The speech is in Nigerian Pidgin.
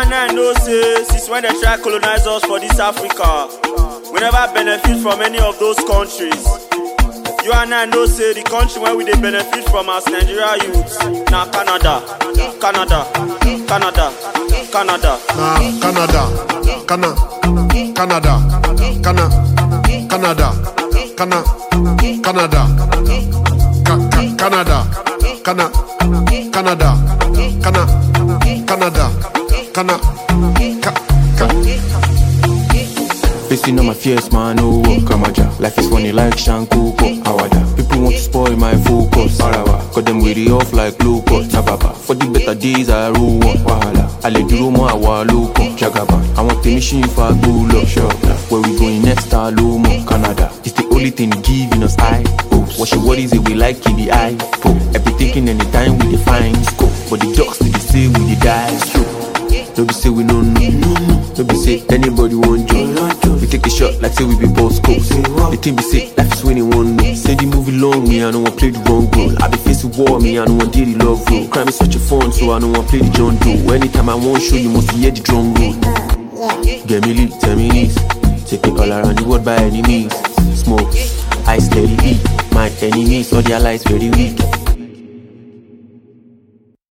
and I know say since when they try colonize us for this Africa, we never benefit from any of those countries. You and I know say the country where we dey benefit from as Nigeria youths na Canada. Canada. Canada. Canada. Canada. Canada. Canada. Canada. Canada. Facing all my fears, man, no Kamaja. Life is funny like Shankuko, Awada. People want to spoil my focus, Arawa. Got them with it off like Luko, Nababa. For the better days, I rule one, Wahala. I let the room, I wa Luko, Jagaba. I want the machine for a good look, sure. Where we going next, Alumo, Canada. It's the only thing giving us high hopes. What your worries if we like in the eye, po. I be thinking anytime we define scope. But the dogs to the say we the die, so. Don't be say we no know. Don't be say anybody want join. We take the shot like say we be boss coach. The team be say life is winning one no. Say the movie long, me I don't want play the wrong role. I be facing war, me I don't want do the love role. Crime is such a fun, so I don't want play the John Doe. Anytime I want show, you must hear the drum roll. Get me lit, tell me this. Take me all around the world by any means. Smoke, I steady eat. My enemies, all their lies very weak.